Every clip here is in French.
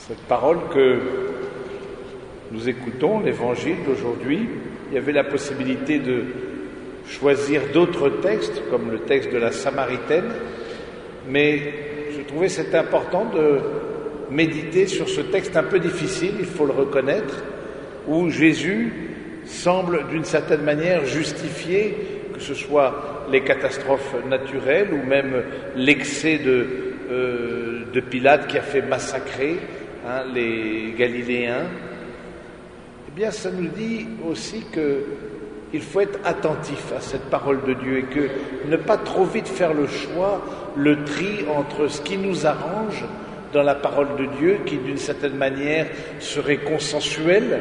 Cette parole que nous écoutons, l'évangile d'aujourd'hui, il y avait la possibilité de choisir d'autres textes, comme le texte de la Samaritaine, mais je trouvais c'est important de méditer sur ce texte un peu difficile, il faut le reconnaître, où Jésus semble d'une certaine manière justifier que ce soit les catastrophes naturelles ou même l'excès de Pilate qui a fait massacrer les Galiléens. Eh bien, ça nous dit aussi qu'il faut être attentif à cette parole de Dieu et que ne pas trop vite faire le choix, le tri entre ce qui nous arrange dans la parole de Dieu, qui d'une certaine manière serait consensuelle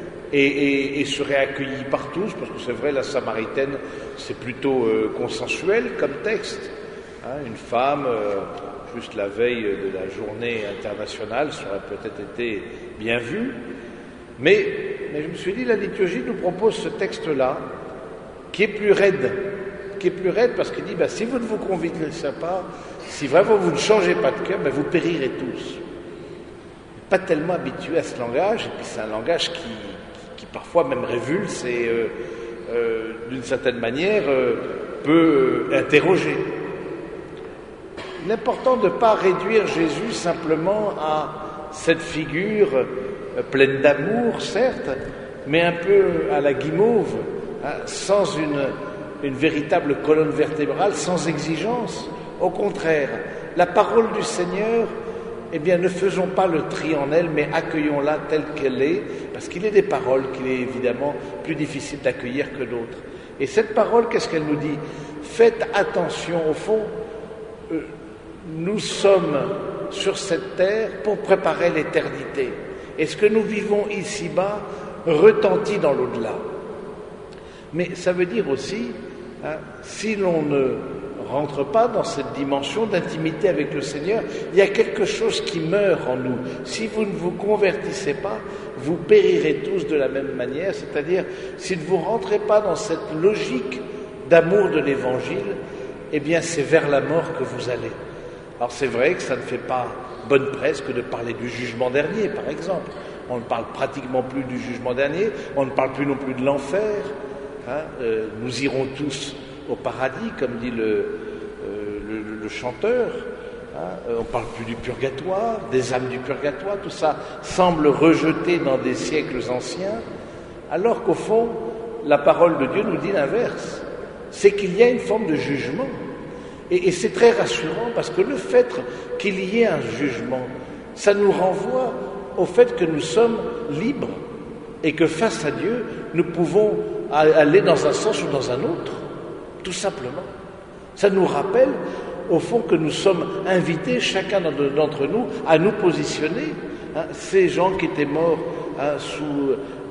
et serait accueillie par tous, parce que c'est vrai, la Samaritaine, c'est plutôt consensuel comme texte. Une femme, juste la veille de la journée internationale, ça aurait peut-être été bien vu. Mais je me suis dit, la liturgie nous propose ce texte-là, qui est plus raide parce qu'il dit, si vous ne vous convertissez pas, si vraiment vous ne changez pas de cœur, vous périrez tous. Pas tellement habitué à ce langage, et puis c'est un langage qui parfois même révulse et d'une certaine manière peut interroger. Il est important de ne pas réduire Jésus simplement à cette figure pleine d'amour, certes, mais un peu à la guimauve, sans une véritable colonne vertébrale, sans exigence. Au contraire, la parole du Seigneur, ne faisons pas le tri en elle, mais accueillons-la telle qu'elle est, parce qu'il est des paroles qu'il est évidemment plus difficile d'accueillir que d'autres. Et cette parole, qu'est-ce qu'elle nous dit ? Faites attention, au fond, nous sommes sur cette terre pour préparer l'éternité. Et ce que nous vivons ici-bas retentit dans l'au-delà. Mais ça veut dire aussi, si l'on ne rentre pas dans cette dimension d'intimité avec le Seigneur, il y a quelque chose qui meurt en nous. Si vous ne vous convertissez pas, vous périrez tous de la même manière, c'est-à-dire, si ne vous rentrez pas dans cette logique d'amour de l'Évangile, c'est vers la mort que vous allez. Alors c'est vrai que ça ne fait pas bonne presse que de parler du jugement dernier, par exemple. On ne parle pratiquement plus du jugement dernier, on ne parle plus non plus de l'enfer. Nous irons tous au paradis, comme dit le chanteur. On ne parle plus du purgatoire, des âmes du purgatoire, tout ça semble rejeté dans des siècles anciens, alors qu'au fond, la parole de Dieu nous dit l'inverse. C'est qu'il y a une forme de jugement. Et c'est très rassurant parce que le fait qu'il y ait un jugement, ça nous renvoie au fait que nous sommes libres et que face à Dieu, nous pouvons aller dans un sens ou dans un autre, tout simplement. Ça nous rappelle au fond que nous sommes invités, chacun d'entre nous, à nous positionner. Ces gens qui étaient morts sous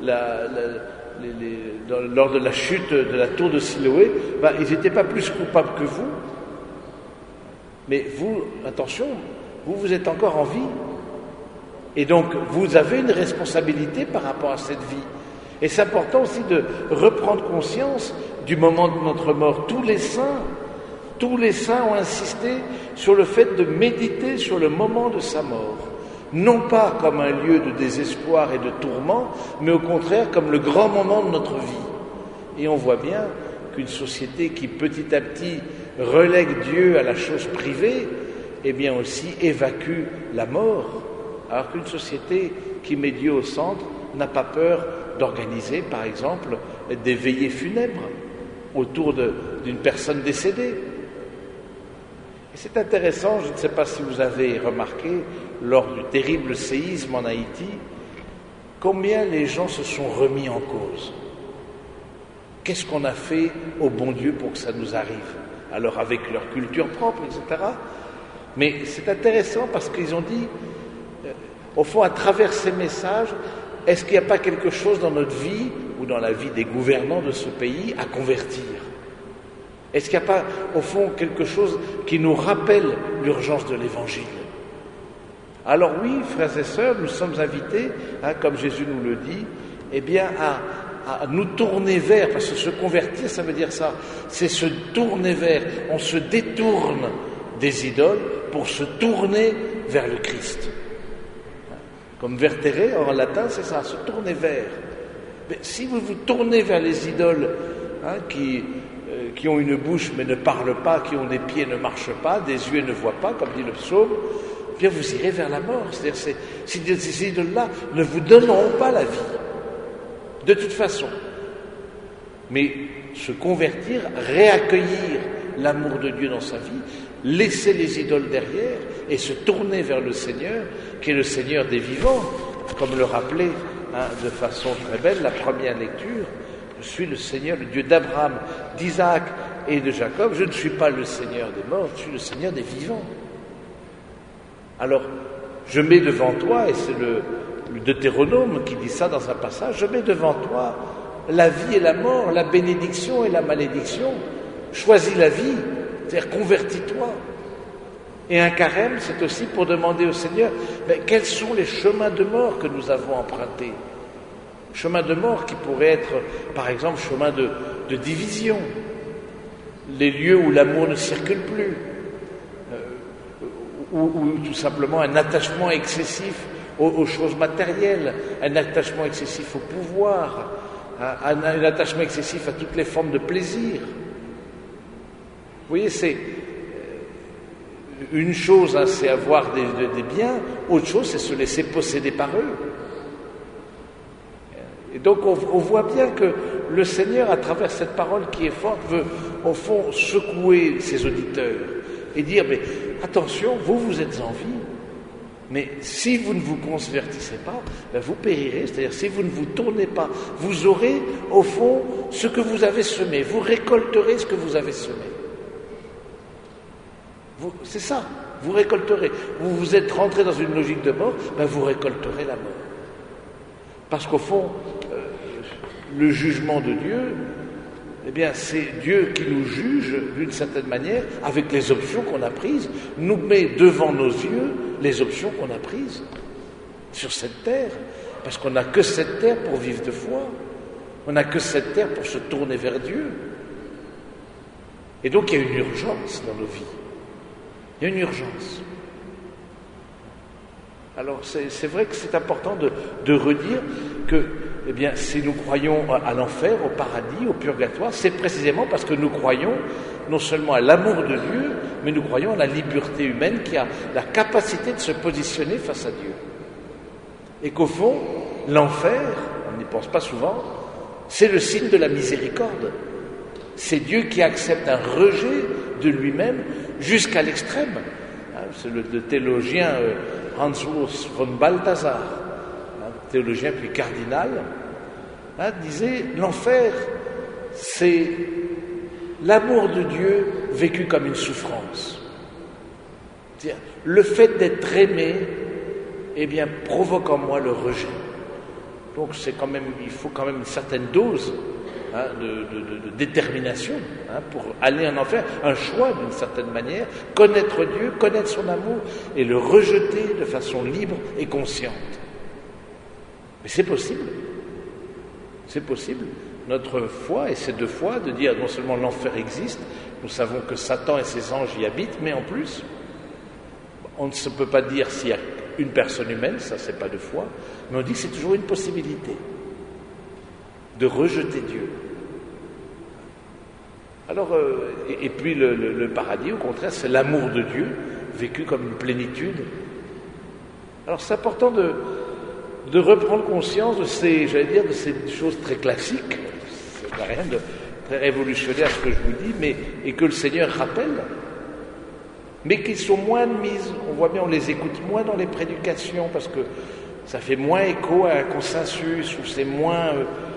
lors de la chute de la tour de Siloé, ils n'étaient pas plus coupables que vous. Mais vous, attention, vous êtes encore en vie. Et donc, vous avez une responsabilité par rapport à cette vie. Et c'est important aussi de reprendre conscience du moment de notre mort. Tous les saints ont insisté sur le fait de méditer sur le moment de sa mort. Non pas comme un lieu de désespoir et de tourment, mais au contraire comme le grand moment de notre vie. Et on voit bien qu'une société qui petit à petit relègue Dieu à la chose privée, aussi évacue la mort, alors qu'une société qui met Dieu au centre n'a pas peur d'organiser, par exemple, des veillées funèbres autour d'une personne décédée. Et c'est intéressant, je ne sais pas si vous avez remarqué, lors du terrible séisme en Haïti, combien les gens se sont remis en cause. Qu'est-ce qu'on a fait au bon Dieu pour que ça nous arrive ? Alors avec leur culture propre, etc. Mais c'est intéressant parce qu'ils ont dit, au fond, à travers ces messages, est-ce qu'il n'y a pas quelque chose dans notre vie ou dans la vie des gouvernants de ce pays à convertir ? Est-ce qu'il n'y a pas, au fond, quelque chose qui nous rappelle l'urgence de l'Évangile ? Alors oui, frères et sœurs, nous sommes invités, comme Jésus nous le dit, à nous tourner vers, parce que se convertir, ça veut dire ça, c'est se tourner vers, on se détourne des idoles pour se tourner vers le Christ. Comme vertere, en latin, c'est ça, se tourner vers. Mais si vous vous tournez vers les idoles qui ont une bouche mais ne parlent pas, qui ont des pieds et ne marchent pas, des yeux et ne voient pas, comme dit le psaume, eh bien vous irez vers la mort. C'est-à-dire ces idoles-là ne vous donneront pas la vie, de toute façon. Mais se convertir, réaccueillir l'amour de Dieu dans sa vie, laisser les idoles derrière et se tourner vers le Seigneur, qui est le Seigneur des vivants, comme le rappelait de façon très belle la première lecture. Je suis le Seigneur, le Dieu d'Abraham, d'Isaac et de Jacob. Je ne suis pas le Seigneur des morts, je suis le Seigneur des vivants. Alors, je mets devant toi, et c'est le Deutéronome qui dit ça dans un passage, je mets devant toi la vie et la mort, la bénédiction et la malédiction. Choisis la vie, c'est-à-dire convertis-toi. Et un carême, c'est aussi pour demander au Seigneur, quels sont les chemins de mort que nous avons empruntés? Chemin de mort qui pourrait être, par exemple, chemin de division, les lieux où l'amour ne circule plus, ou tout simplement un attachement excessif aux choses matérielles, un attachement excessif au pouvoir, un attachement excessif à toutes les formes de plaisir. Vous voyez, c'est une chose, c'est avoir des biens, autre chose, c'est se laisser posséder par eux. Et donc on voit bien que le Seigneur, à travers cette parole qui est forte, veut au fond secouer ses auditeurs et dire, mais attention, vous êtes en vie, mais si vous ne vous convertissez pas, vous périrez, c'est-à-dire si vous ne vous tournez pas, vous aurez au fond ce que vous avez semé, vous récolterez ce que vous avez semé. C'est ça, vous récolterez. Vous êtes rentré dans une logique de mort, vous récolterez la mort. Parce qu'au fond, le jugement de Dieu, eh bien, c'est Dieu qui nous juge d'une certaine manière, avec les options qu'on a prises, nous met devant nos yeux les options qu'on a prises sur cette terre, parce qu'on n'a que cette terre pour vivre de foi, on n'a que cette terre pour se tourner vers Dieu. Et donc il y a une urgence dans nos vies, il y a une urgence. Alors c'est vrai que c'est important de redire que, eh bien, si nous croyons à l'enfer, au paradis, au purgatoire, c'est précisément parce que nous croyons non seulement à l'amour de Dieu, mais nous croyons à la liberté humaine qui a la capacité de se positionner face à Dieu. Et qu'au fond, l'enfer, on n'y pense pas souvent, c'est le signe de la miséricorde. C'est Dieu qui accepte un rejet de lui-même jusqu'à l'extrême. C'est le théologien Hans Urs von Balthasar, théologien puis cardinal, disait l'enfer, c'est l'amour de Dieu vécu comme une souffrance. C'est-à-dire, le fait d'être aimé, eh bien, provoque en moi le rejet. Donc il faut quand même une certaine dose de détermination pour aller en enfer, un choix d'une certaine manière, connaître Dieu, connaître son amour et le rejeter de façon libre et consciente. Mais c'est possible. C'est possible. Notre foi, et c'est de foi, de dire non seulement l'enfer existe, nous savons que Satan et ses anges y habitent, mais en plus, on ne peut pas dire s'il y a une personne humaine, ça c'est pas de foi, mais on dit que c'est toujours une possibilité de rejeter Dieu. Alors, et puis le paradis, au contraire, c'est l'amour de Dieu, vécu comme une plénitude. Alors c'est important de reprendre conscience de ces choses très classiques, c'est rien de très révolutionnaire ce que je vous dis, et que le Seigneur rappelle, mais qui sont moins admises. On voit bien, on les écoute moins dans les prédications, parce que ça fait moins écho à un consensus, ou c'est moins...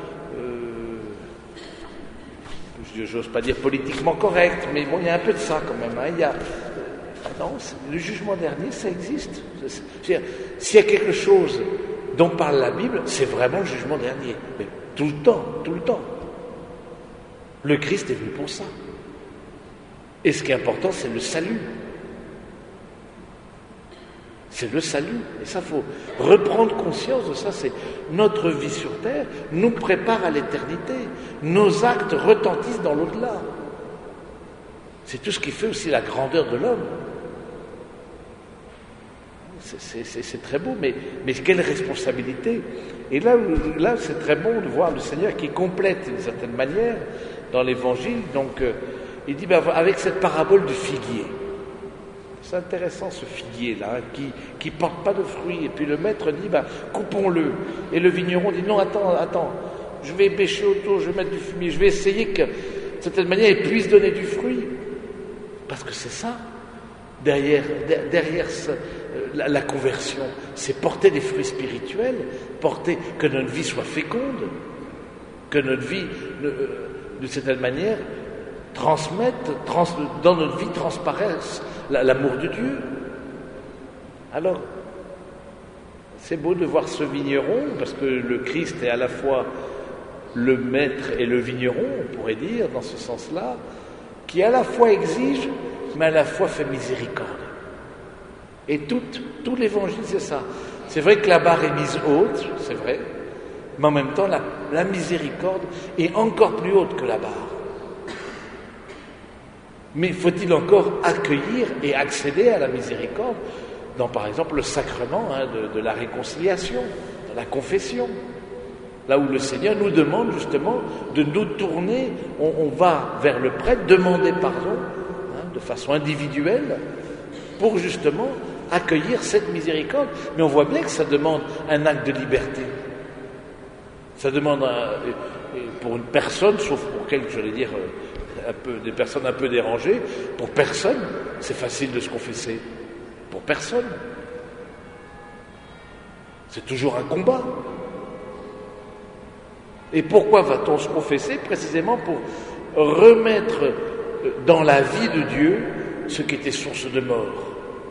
j'ose pas dire politiquement correct, mais bon, il y a un peu de ça quand même. Non, le jugement dernier, ça existe. S'il y a quelque chose dont parle la Bible, c'est vraiment le jugement dernier. Mais tout le temps, tout le temps. Le Christ est venu pour ça. Et ce qui est important, c'est le salut. C'est le salut. Et ça, il faut reprendre conscience de ça. C'est notre vie sur terre nous prépare à l'éternité. Nos actes retentissent dans l'au-delà. C'est tout ce qui fait aussi la grandeur de l'homme. C'est très beau, mais quelle responsabilité. Et là, c'est très bon de voir le Seigneur qui complète d'une certaine manière dans l'Évangile. Donc, il dit, avec cette parabole du figuier, c'est intéressant ce figuier-là, qui porte pas de fruits. Et puis le maître dit, coupons-le. Et le vigneron dit, non, attends, je vais bêcher autour, je vais mettre du fumier, je vais essayer que, de certaine manière, il puisse donner du fruit. Parce que c'est ça, derrière la conversion, c'est porter des fruits spirituels, que notre vie soit féconde, que notre vie, de certaine manière, dans notre vie transparaisse l'amour de Dieu. Alors, c'est beau de voir ce vigneron, parce que le Christ est à la fois le maître et le vigneron, on pourrait dire, dans ce sens-là, qui à la fois exige, mais à la fois fait miséricorde. Et tout l'évangile, c'est ça. C'est vrai que la barre est mise haute, c'est vrai, mais en même temps, la miséricorde est encore plus haute que la barre. Mais faut-il encore accueillir et accéder à la miséricorde dans, par exemple, le sacrement de la réconciliation, de la confession, là où le Seigneur nous demande justement de nous tourner, on va vers le prêtre, demander pardon de façon individuelle pour justement accueillir cette miséricorde. Mais on voit bien que ça demande un acte de liberté. Ça demande, pour une personne, sauf pour quelques, j'allais dire, des personnes un peu dérangées, pour personne, c'est facile de se confesser. Pour personne. C'est toujours un combat. Et pourquoi va-t-on se confesser? Précisément pour remettre dans la vie de Dieu ce qui était source de mort.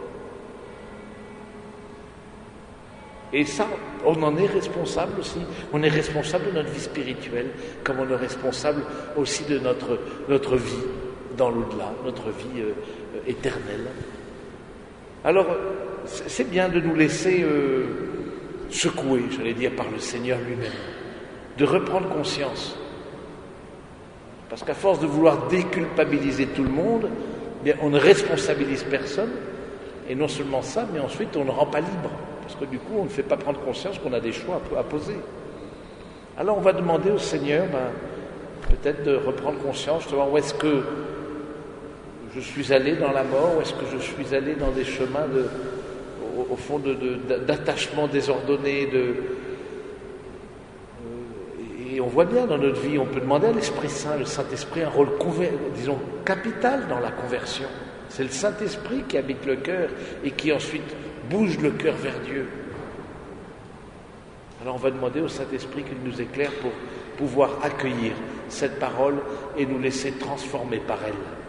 Et ça, on en est responsable aussi. On est responsable de notre vie spirituelle, comme on est responsable aussi de notre vie dans l'au-delà, notre vie éternelle. Alors, c'est bien de nous laisser secouer, j'allais dire, par le Seigneur lui-même, de reprendre conscience. Parce qu'à force de vouloir déculpabiliser tout le monde, bien, on ne responsabilise personne, et non seulement ça, mais ensuite on ne rend pas libre. Parce que du coup, on ne fait pas prendre conscience qu'on a des choix à poser. Alors on va demander au Seigneur, peut-être de reprendre conscience, justement, où est-ce que je suis allé dans la mort, où est-ce que je suis allé dans des chemins au fond d'attachement désordonné, et on voit bien dans notre vie, on peut demander à l'Esprit Saint, le Saint-Esprit, un rôle, capital dans la conversion. C'est le Saint-Esprit qui habite le cœur et qui ensuite bouge le cœur vers Dieu. Alors on va demander au Saint-Esprit qu'il nous éclaire pour pouvoir accueillir cette parole et nous laisser transformer par elle.